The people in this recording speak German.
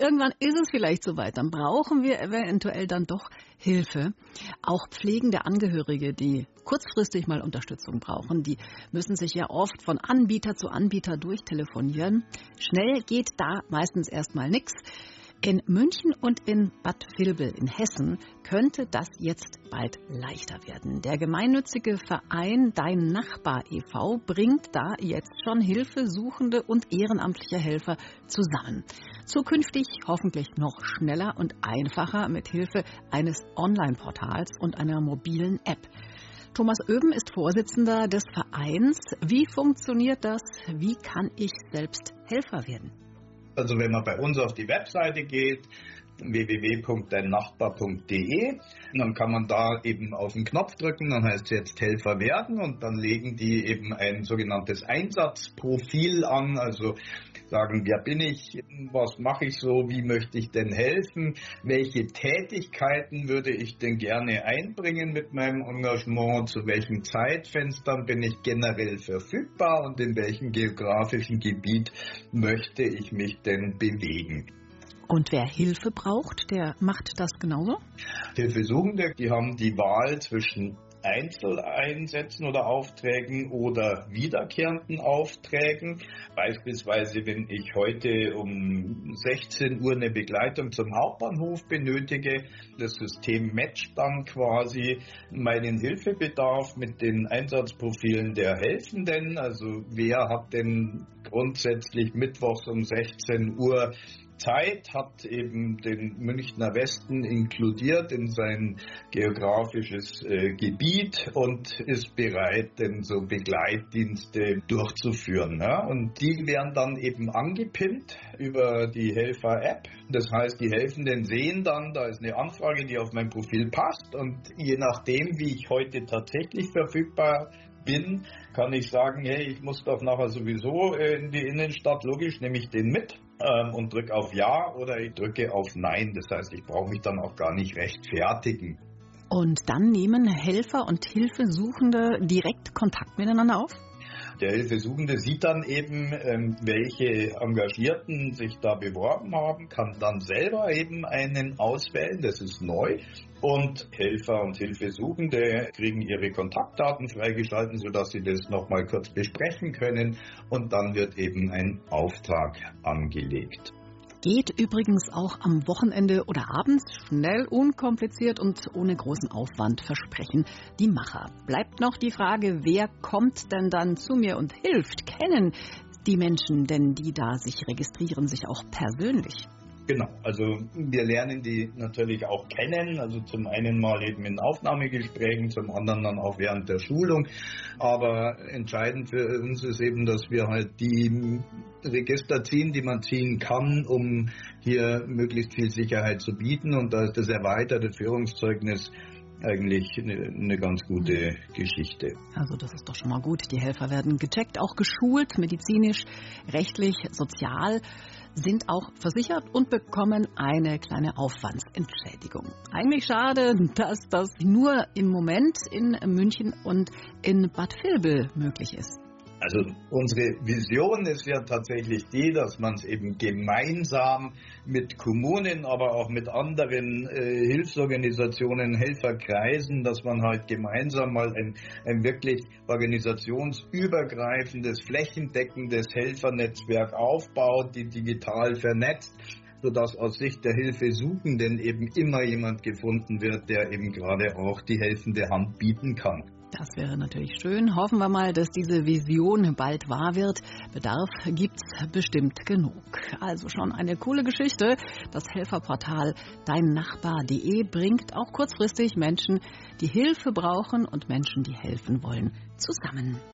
irgendwann ist es vielleicht soweit. Dann brauchen wir eventuell dann doch Hilfe. Auch pflegende Angehörige, die kurzfristig mal Unterstützung brauchen, die müssen sich ja oft von Anbieter zu Anbieter durchtelefonieren. Schnell geht da meistens erstmal nichts. In München und in Bad Vilbel in Hessen könnte das jetzt bald leichter werden. Der gemeinnützige Verein Dein Nachbar e.V. bringt da jetzt schon Hilfesuchende und ehrenamtliche Helfer zusammen. Zukünftig hoffentlich noch schneller und einfacher mit Hilfe eines Online-Portals und einer mobilen App. Thomas Oeben ist Vorsitzender des Vereins. Wie funktioniert das? Wie kann ich selbst Helfer werden? Also wenn man bei uns auf die Webseite geht, www.deinnachbar.de, dann kann man da eben auf den Knopf drücken, dann heißt es jetzt Helfer werden und dann legen die eben ein sogenanntes Einsatzprofil an, also sagen, wer bin ich, was mache ich so, wie möchte ich denn helfen, welche Tätigkeiten würde ich denn gerne einbringen mit meinem Engagement, zu welchen Zeitfenstern bin ich generell verfügbar und in welchem geografischen Gebiet möchte ich mich denn bewegen. Und wer Hilfe braucht, der macht das genauso? Hilfesuchende, die haben die Wahl zwischen Einzeleinsätzen oder Aufträgen oder wiederkehrenden Aufträgen. Beispielsweise, wenn ich heute um 16 Uhr eine Begleitung zum Hauptbahnhof benötige, das System matcht dann quasi meinen Hilfebedarf mit den Einsatzprofilen der Helfenden. Also wer hat denn grundsätzlich mittwochs um 16 Uhr Zeit, hat eben den Münchner Westen inkludiert in sein geografisches Gebiet und ist bereit, denn so Begleitdienste durchzuführen. Ja? Und die werden dann eben angepinnt über die Helfer-App. Das heißt, die Helfenden sehen dann, da ist eine Anfrage, die auf mein Profil passt und je nachdem, wie ich heute tatsächlich verfügbar bin, kann ich sagen, hey, ich muss doch nachher sowieso in die Innenstadt, logisch nehme ich den mit und drücke auf Ja oder ich drücke auf Nein. Das heißt, ich brauche mich dann auch gar nicht rechtfertigen. Und dann nehmen Helfer und Hilfesuchende direkt Kontakt miteinander auf? Der Hilfesuchende sieht dann eben, welche Engagierten sich da beworben haben, kann dann selber eben einen auswählen, das ist neu. Und Helfer und Hilfesuchende kriegen ihre Kontaktdaten freigeschalten, sodass sie das nochmal kurz besprechen können. Und dann wird eben ein Auftrag angelegt. Geht übrigens auch am Wochenende oder abends, schnell, unkompliziert und ohne großen Aufwand, versprechen die Macher. Bleibt noch die Frage, wer kommt denn dann zu mir und hilft? Kennen die Menschen denn, die da sich registrieren, sich auch persönlich? Genau, also wir lernen die natürlich auch kennen, also zum einen mal eben in Aufnahmegesprächen, zum anderen dann auch während der Schulung, aber entscheidend für uns ist eben, dass wir halt die Register ziehen, die man ziehen kann, um hier möglichst viel Sicherheit zu bieten und da ist das erweiterte Führungszeugnis eigentlich eine ganz gute Geschichte. Also das ist doch schon mal gut. Die Helfer werden gecheckt, auch geschult, medizinisch, rechtlich, sozial, sind auch versichert und bekommen eine kleine Aufwandsentschädigung. Eigentlich schade, dass das nur im Moment in München und in Bad Vilbel möglich ist. Also unsere Vision ist ja tatsächlich die, dass man es eben gemeinsam mit Kommunen, aber auch mit anderen Hilfsorganisationen, Helferkreisen, dass man halt gemeinsam mal ein wirklich organisationsübergreifendes, flächendeckendes Helfernetzwerk aufbaut, die digital vernetzt, sodass aus Sicht der Hilfesuchenden eben immer jemand gefunden wird, der eben gerade auch die helfende Hand bieten kann. Das wäre natürlich schön. Hoffen wir mal, dass diese Vision bald wahr wird. Bedarf gibt's bestimmt genug. Also schon eine coole Geschichte. Das Helferportal deinnachbar.de bringt auch kurzfristig Menschen, die Hilfe brauchen und Menschen, die helfen wollen, zusammen.